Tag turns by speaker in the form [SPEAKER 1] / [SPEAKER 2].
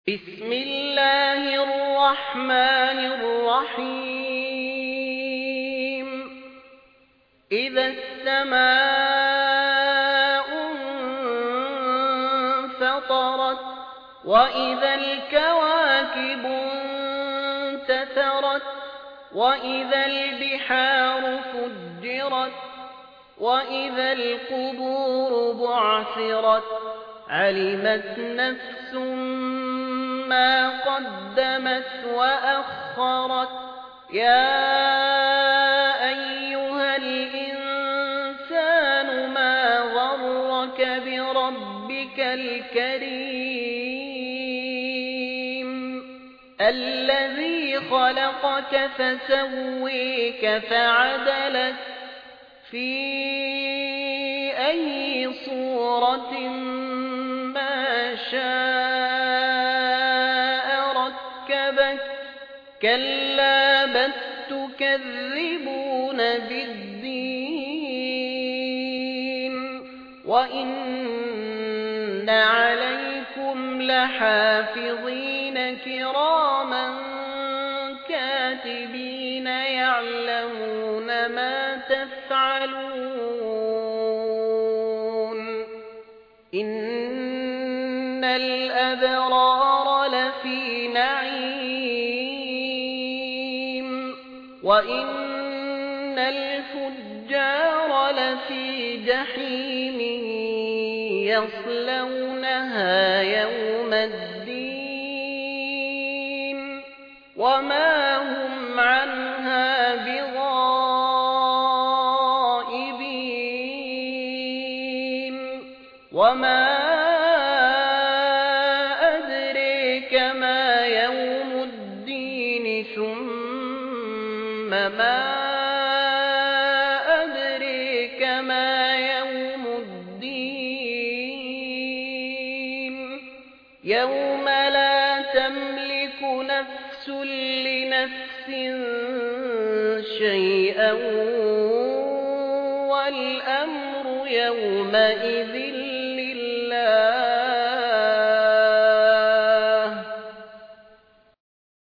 [SPEAKER 1] بسم الله الرحمن الرحيم إذا السماء انفطرت وإذا الكواكب انتثرت وإذا البحار فجرت وإذا القبور بعثرت علمت نفس ما قدمت وأخرت يا أيها الإنسان ما غرك بربك الكريم الذي خلقك فسويك فعدلك في أي صورة ما شاء ركبك كلا بل تكذبون بالدين وإن عليكم لحافظين كراما كاتبين يعلمون ما تفعلون إن الأبرار لفي نعيم وإن الفجار لفي جحيم يصلونها يوم الدين وما هم عنها بغائبين وما أدريك ما يوم الدين ثم ما أدريك ما يوم الدين يوم لا تملك نفس لنفس شيئا والأمر يومئذ